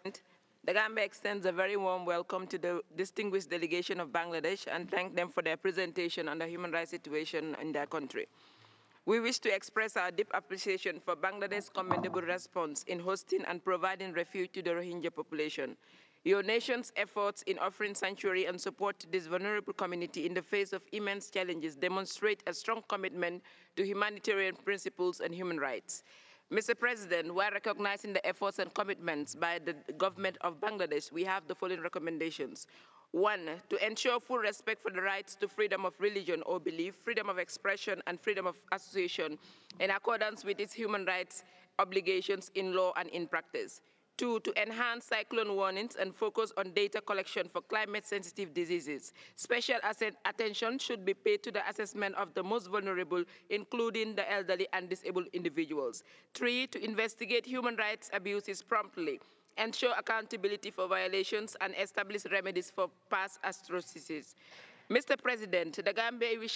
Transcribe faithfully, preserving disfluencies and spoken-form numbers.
The Gambia extends a very warm welcome to the distinguished delegation of Bangladesh and thank them for their presentation on the human rights situation in their country. We wish to express our deep appreciation for Bangladesh's commendable response in hosting and providing refuge to the Rohingya population. Your nation's efforts in offering sanctuary and support to this vulnerable community in the face of immense challenges demonstrate a strong commitment to humanitarian principles and human rights. Mister President, while recognizing the efforts and commitments by the government of Bangladesh, we have the following recommendations. One, to ensure full respect for the rights to freedom of religion or belief, freedom of expression, and freedom of association in accordance with its human rights obligations in law and in practice. Two, to enhance cyclone warnings and focus on data collection for climate-sensitive diseases. Special attention should be paid to the assessment of the most vulnerable, including the elderly and disabled individuals. Three, to investigate human rights abuses promptly, ensure accountability for violations, and establish remedies for past atrocities. Mister President, the Gambia wishes